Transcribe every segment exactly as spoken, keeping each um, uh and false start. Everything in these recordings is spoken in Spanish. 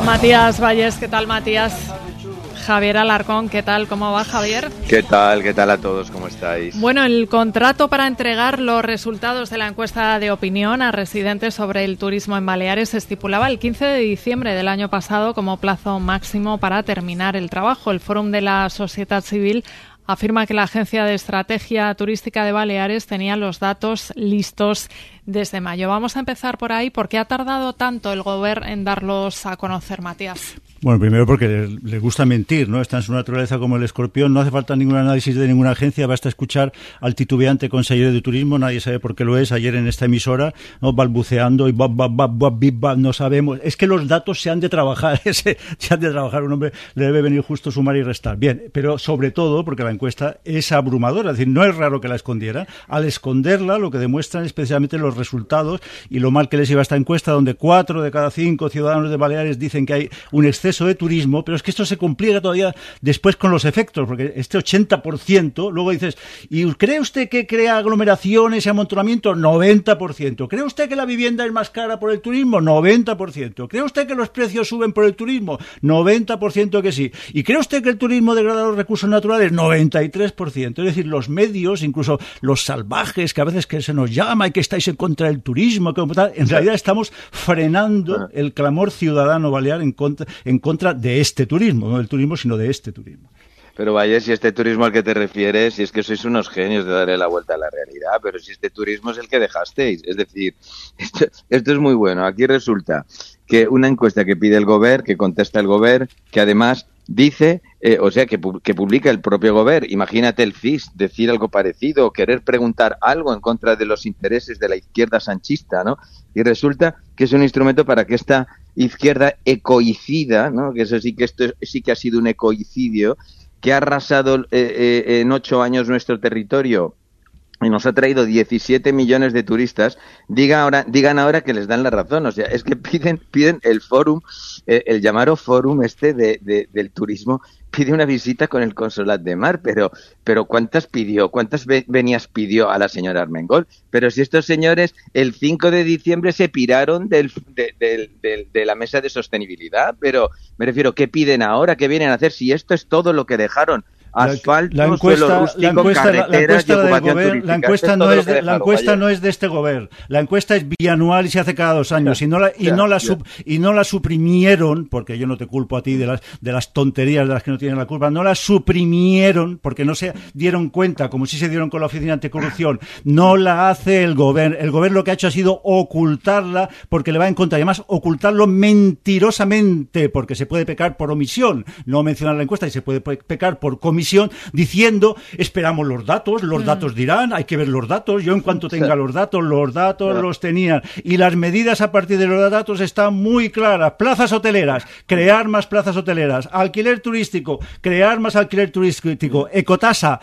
Matías Valles, ¿qué tal, Matías? Javier Alarcón, ¿qué tal? ¿Cómo va, Javier? ¿Qué tal? ¿Qué tal a todos? ¿Cómo estáis? Bueno, el contrato para entregar los resultados de la encuesta de opinión a residentes sobre el turismo en Baleares estipulaba el quince de diciembre del año pasado como plazo máximo para terminar el trabajo. El Fórum de la Sociedad Civil afirma que la Agencia de Estrategia Turística de Baleares tenía los datos listos desde mayo. Vamos a empezar por ahí. ¿Por qué ha tardado tanto el Gobierno en darlos a conocer, Matías? Bueno, primero porque le, le gusta mentir, ¿no? Está en su naturaleza como el escorpión. No hace falta ningún análisis de ninguna agencia, basta escuchar al titubeante consejero de turismo, nadie sabe por qué lo es, ayer en esta emisora, ¿no? Balbuceando y bab, bab, bab, bab, bib, bab, no sabemos. Es que los datos se han de trabajar, se han de trabajar. Un hombre le debe venir justo sumar y restar. Bien, pero sobre todo porque la encuesta es abrumadora, es decir, no es raro que la escondieran. Al esconderla, lo que demuestran especialmente los resultados y lo mal que les iba esta encuesta, donde cuatro de cada cinco ciudadanos de Baleares dicen que hay un exceso de turismo, pero es que esto se complica todavía después con los efectos, porque este ochenta por ciento, luego dices, ¿y cree usted que crea aglomeraciones y amontonamiento? noventa por ciento. ¿Cree usted que la vivienda es más cara por el turismo? noventa por ciento. ¿Cree usted que los precios suben por el turismo? noventa por ciento que sí. ¿Y cree usted que el turismo degrada los recursos naturales? noventa y tres por ciento. Es decir, los medios, incluso los salvajes, que a veces que se nos llama y que estáis en contra del turismo, que tal, en realidad estamos frenando el clamor ciudadano balear en contra, en contra de este turismo, no del turismo, sino de este turismo. Pero vaya, si este turismo al que te refieres, si es que sois unos genios de darle la vuelta a la realidad, pero si este turismo es el que dejasteis. Es decir, esto, esto es muy bueno. Aquí resulta que una encuesta que pide el Gobierno, que contesta el Gobierno, que además dice, eh, o sea, que, que publica el propio Gobierno. Imagínate el C I S decir algo parecido, querer preguntar algo en contra de los intereses de la izquierda sanchista, ¿no? Y resulta que es un instrumento para que esta izquierda ecoicida, ¿no? Que eso sí que esto sí que ha sido un ecoicidio, que ha arrasado eh, eh, en ocho años nuestro territorio y nos ha traído diecisiete millones de turistas, diga ahora, digan ahora que les dan la razón. O sea, es que piden piden el fórum, eh, el llamado fórum este de, de, del turismo, pide una visita con el Consolat de Mar, pero pero ¿cuántas pidió? ¿Cuántas venias pidió a la señora Armengol? Pero si estos señores el cinco de diciembre se piraron del, de, de, de, de la mesa de sostenibilidad, pero me refiero, ¿qué piden ahora? ¿Qué vienen a hacer? Si esto es todo lo que dejaron. Asfalto, la encuesta, suelo rústico, la encuesta, carreteras la encuesta y ocupación gobierno, turística. la encuesta es no es de, dejaron, la encuesta vaya. no es de este Gobierno. La encuesta es bianual y se hace cada dos años. Y no la, y no la, sub, y no la suprimieron, porque yo no te culpo a ti de las, de las tonterías de las que no tienen la culpa, no la suprimieron porque no se dieron cuenta, como sí se dieron con la Oficina Anticorrupción. No la hace el Gobierno. El Gobierno lo que ha hecho ha sido ocultarla porque le va en contra. Y además, ocultarlo mentirosamente, porque se puede pecar por omisión, no mencionar la encuesta, y se puede pecar por comisión, diciendo esperamos los datos, los mm. datos dirán, hay que ver los datos, yo en cuanto tenga los datos, los datos claro. los tenían, y las medidas a partir de los datos están muy claras. Plazas hoteleras, crear más plazas hoteleras, alquiler turístico, crear más alquiler turístico, ecotasa,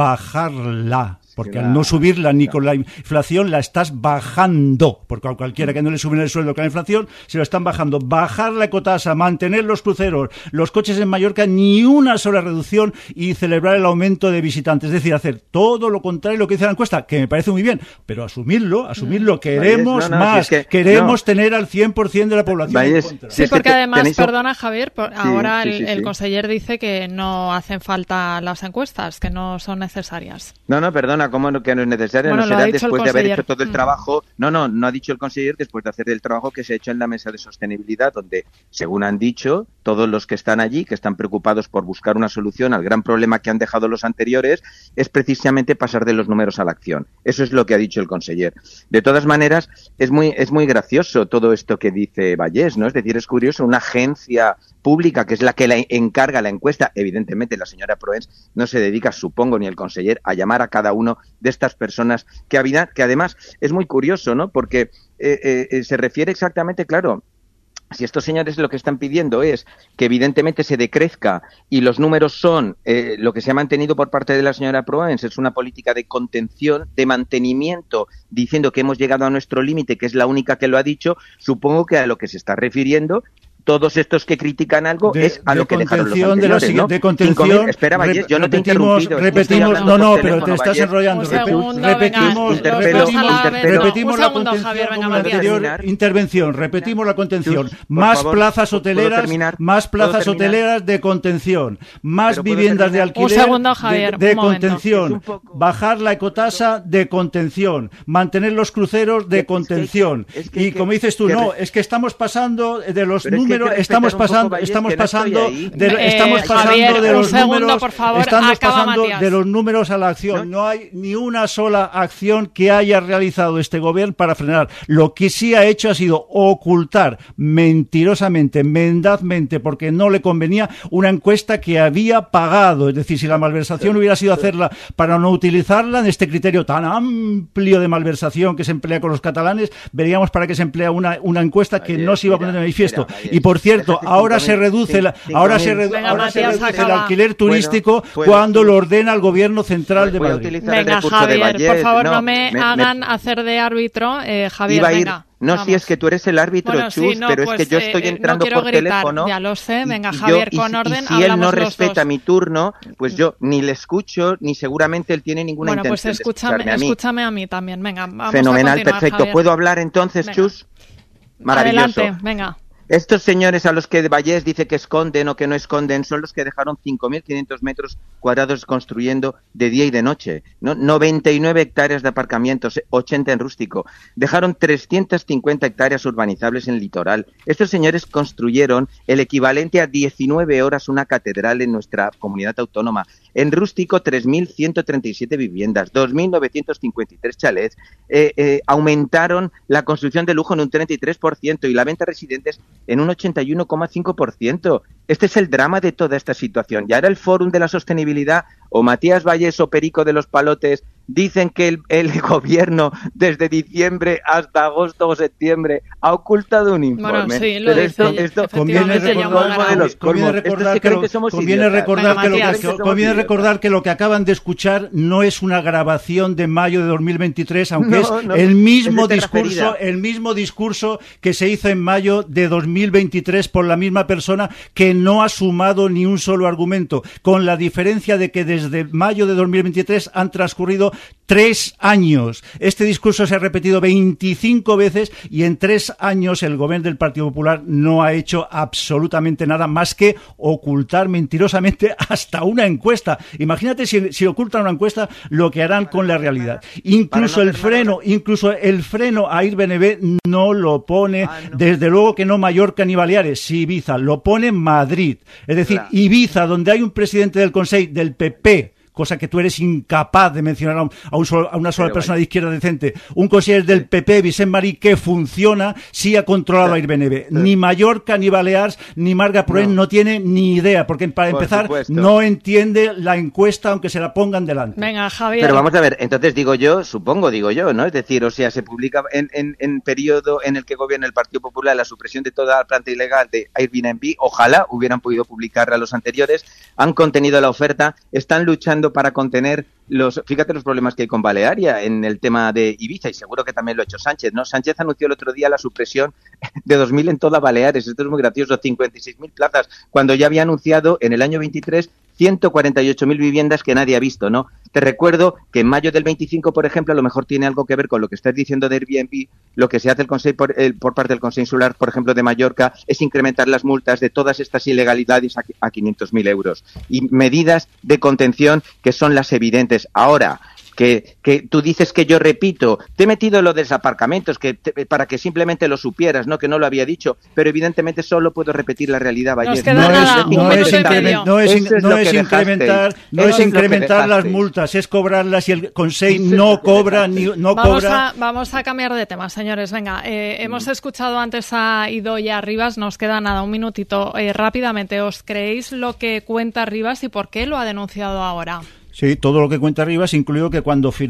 bajarla. Porque al no subirla ni con la inflación la estás bajando, porque a cualquiera que no le suben el sueldo con la inflación se lo están bajando. Bajar la ecotasa, mantener los cruceros, los coches en Mallorca, ni una sola reducción, y celebrar el aumento de visitantes. Es decir, hacer todo lo contrario a lo que dice la encuesta, que me parece muy bien, pero asumirlo, asumirlo, queremos no, no, más, si es que, queremos no. tener al cien por ciento de la población Valles, en contra. Sí, porque además, tenéis... perdona Javier, por, sí, ahora sí, el, sí, sí. el conseller dice que no hacen falta las encuestas, que no son necesarias. No, no, perdona, ¿cómo no, que no es necesario? Bueno, no será después de haber hecho todo el mm. trabajo. No, no, no ha dicho el conseller después de hacer el trabajo que se ha hecho en la mesa de sostenibilidad, donde, según han dicho, todos los que están allí, que están preocupados por buscar una solución al gran problema que han dejado los anteriores, es precisamente pasar de los números a la acción. Eso es lo que ha dicho el conseller. De todas maneras, es muy, es muy gracioso todo esto que dice Vallés, ¿no? Es decir, es curioso, una agencia pública, que es la que la encarga la encuesta, evidentemente la señora Proens no se dedica, supongo, ni el conseller, a llamar a cada uno de estas personas que, habida, que además es muy curioso, ¿no? Porque eh, eh, se refiere exactamente, claro, si estos señores lo que están pidiendo es que evidentemente se decrezca y los números son eh, lo que se ha mantenido por parte de la señora Proens, es una política de contención, de mantenimiento, diciendo que hemos llegado a nuestro límite, que es la única que lo ha dicho, supongo que a lo que se está refiriendo todos estos que critican algo de, es a de lo que dejaron los anteriores, de la ¿no? siguiente contención. Espera, Vallés, yo no te he repetimos, interrumpido. repetimos, no, no, pero te estás enrollando. Un segundo, repetimos, venga, repetimos, repetimos un la segundo, contención Javier, venga, como la anterior Matías. intervención. Repetimos la contención. Chus, Más favor, plazas ¿puedo hoteleras, terminar? más plazas ¿Puedo terminar? hoteleras de contención, más ¿Pero puedo viviendas de terminar? alquiler Un segundo, Javier, de, de un momento. contención, Es un poco- bajar la ecotasa de contención, mantener los cruceros de Es que- contención. es que hay Y que- como dices tú, que no, re- es que estamos pasando de los Pero es que hay que números, respetar estamos un poco, pasando, Vallés, estamos que no estoy pasando, ahí. de, Eh, estamos pasando Javier, de un los segundo, números, por favor, estamos acaba, pasando Matías. de los números a la acción. No hay ni una sola acción que haya realizado este gobierno para frenar. Lo que sí ha hecho ha sido ocultar mentirosamente, mendazmente, porque no le convenía, una encuesta que había pagado. Es decir, si la malversación hubiera sido hacerla para no utilizarla en este criterio tan amplio de malversación que se emplea con los catalanes, veríamos para qué se emplea una, una encuesta que Vallés, no se iba a mira, poner en manifiesto. mira, Vallés, Y por cierto, déjate ahora cinco se mil, reduce la, cinco ahora mil. se, redu- Venga, ahora se Matías, reduce el acaba. alquiler turístico Bueno, puedo- cuando lo ordena el gobierno central de Voy a Madrid. utilizar el Venga, recurso de Javier, Vallés. por favor, no, No, me, me- hagan me- hacer de árbitro. Eh, Javier, Iba a ir, venga. no, vamos. si es que tú eres el árbitro, Bueno, Chus, sí, no, pero pues, es que yo estoy eh, entrando no quiero por gritar, teléfono. ya lo sé. y- Venga, y yo- Javier, y con si- orden, y si él hablamos no los respeta dos. mi turno, pues yo ni le escucho, ni seguramente él tiene ninguna Bueno, pues intención de escúchame, escucharme a mí. escúchame a mí también. Venga, vamos Fenomenal, a continuar, perfecto. Javier. ¿Puedo hablar entonces, Venga. Chus? Maravilloso. Adelante, venga. Estos señores a los que Vallés dice que esconden o que no esconden son los que dejaron cinco mil quinientos metros cuadrados construyendo de día y de noche, ¿no? noventa y nueve hectáreas de aparcamientos, ochenta en rústico. Dejaron trescientas cincuenta hectáreas urbanizables en el litoral. Estos señores construyeron el equivalente a diecinueve horas una catedral en nuestra comunidad autónoma. En rústico, tres mil ciento treinta y siete viviendas, dos mil novecientos cincuenta y tres chalets. Eh, eh, aumentaron la construcción de lujo en un treinta y tres por ciento y la venta de residentes en un ochenta y uno coma cinco por ciento. Este es el drama de toda esta situación. Y ahora el Fórum de la Sostenibilidad o Matías Vallés o Perico de los Palotes dicen que el, el gobierno desde diciembre hasta agosto o septiembre ha ocultado un informe. Bueno, sí, lo Pero dice, esto, esto Conviene efectivamente, es el Yolanda recordar, colmo de los conviene colmos. recordar Estos que, creen lo, que somos conviene idiotas. recordar Venga, que lo Matías. que, Creen que somos conviene idiotas. recordar que lo que acaban de escuchar no es una grabación de mayo de dos mil veintitrés, aunque No, es no, el mismo es de discurso, referida. el mismo discurso que se hizo en mayo de dos mil veintitrés por la misma persona que no ha sumado ni un solo argumento, con la diferencia de que desde mayo de dos mil veintitrés han transcurrido tres años. Este discurso se ha repetido veinticinco veces y en tres años el gobierno del Partido Popular no ha hecho absolutamente nada más que ocultar mentirosamente hasta una encuesta. Imagínate si, si ocultan una encuesta lo que harán con la realidad. Incluso el freno, incluso el freno a Airbnb no lo pone, desde luego que no Mallorca ni Baleares, sí Ibiza, lo pone Madrid. Es decir, Claro. Ibiza, donde hay un presidente del Consejo del P P, cosa que tú eres incapaz de mencionar a, un, a, un solo, a una sola Pero persona vaya. de izquierda decente. Un consejero del P P, Vicent Marí, que funciona, sí ha controlado a Airbnb. Ni Mallorca, ni Baleares, ni Marga Proen no. no tiene ni idea, porque para Por empezar supuesto. no entiende la encuesta aunque se la pongan delante. Venga, Javier. Pero vamos a ver, entonces digo yo, supongo, digo yo, ¿no? Es decir, o sea, se publica en, en, en periodo en el que gobierna el Partido Popular la supresión de toda la planta ilegal de Airbnb. Ojalá hubieran podido publicarla los anteriores. Han contenido la oferta, están luchando para contener los, fíjate los problemas que hay con Balearia en el tema de Ibiza, y seguro que también lo ha hecho Sánchez, ¿no? Sánchez anunció el otro día la supresión de dos mil en toda Baleares. Esto es muy gracioso, cincuenta y seis mil plazas, cuando ya había anunciado en el año veintitrés ciento cuarenta y ocho mil viviendas que nadie ha visto, ¿no? Te recuerdo que en mayo del veinticinco, por ejemplo, a lo mejor tiene algo que ver con lo que estás diciendo de Airbnb. Lo que se hace el Consejo por, el, por parte del Consejo Insular, por ejemplo, de Mallorca, es incrementar las multas de todas estas ilegalidades a, a quinientos mil euros. Y medidas de contención que son las evidentes. Ahora, que, que tú dices que yo repito, te he metido lo de los aparcamientos que te, para que simplemente lo supieras, no que no lo había dicho, pero evidentemente solo puedo repetir la realidad, Vallés. Nos queda No nada, es, un no minuto es, y incremen- medio. no es, Eso es no lo es que incrementar, dejasteis. no Eso es es lo que incrementar las dejasteis. multas, es cobrarlas y el Consejo Eso es no lo que cobra ni dejasteis. no Vamos cobra. a, vamos a cambiar de tema, señores. Venga, eh, hemos escuchado antes a Idoia Rivas, nos queda nada, un minutito. Eh, rápidamente, ¿os creéis lo que cuenta Rivas y por qué lo ha denunciado ahora? Sí, todo lo que cuenta Rivas, incluido que cuando firmó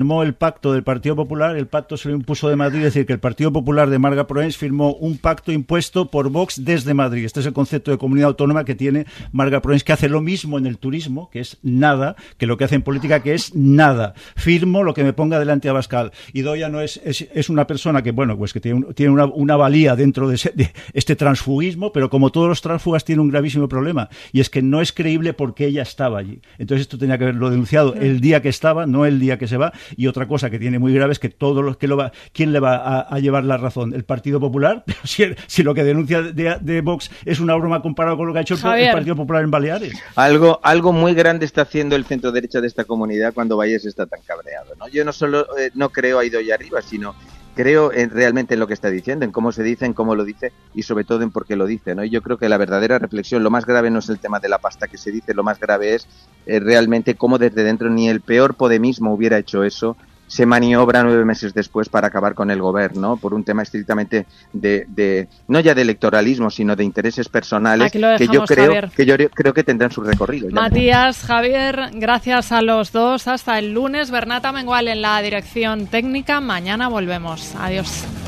firmó el pacto del Partido Popular, el pacto se lo impuso de Madrid, es decir, que el Partido Popular de Marga Proens firmó un pacto impuesto por Vox desde Madrid. Este es el concepto de comunidad autónoma que tiene Marga Proens, que hace lo mismo en el turismo, que es nada, que lo que hace en política, que es nada. Firmo lo que me ponga delante Abascal. Idoia no es, es, es una persona que, bueno, pues que tiene, un, tiene una, una valía dentro de, ese, de este transfugismo, pero como todos los transfugas tiene un gravísimo problema, y es que no es creíble porque ella estaba allí. Entonces esto tenía que haberlo denunciado el día que estaba, no el día que se va. Y otra cosa que tiene muy grave es que todos los que lo va, ¿quién le va a, a llevar la razón? ¿El Partido Popular? Pero si, si lo que denuncia de, de Vox es una broma comparado con lo que ha hecho el, el Partido Popular en Baleares. Algo, algo muy grande está haciendo el centro derecha de esta comunidad cuando Valles está tan cabreado, ¿no? Yo no solo eh, no creo a Idoia Rivas, sino creo en, realmente en lo que está diciendo, en cómo se dice, en cómo lo dice y sobre todo en por qué lo dice, ¿no? Y yo creo que la verdadera reflexión, lo más grave no es el tema de la pasta que se dice, lo más grave es eh, realmente cómo desde dentro ni el peor podemismo hubiera hecho eso, se maniobra nueve meses después para acabar con el gobierno, ¿no? Por un tema estrictamente de, de no ya de electoralismo, sino de intereses personales que yo creo Javier. que yo creo que tendrán su recorrido. Matías, Javier, gracias a los dos. Hasta el lunes. Bernat Amengual en la dirección técnica. Mañana volvemos. Adiós.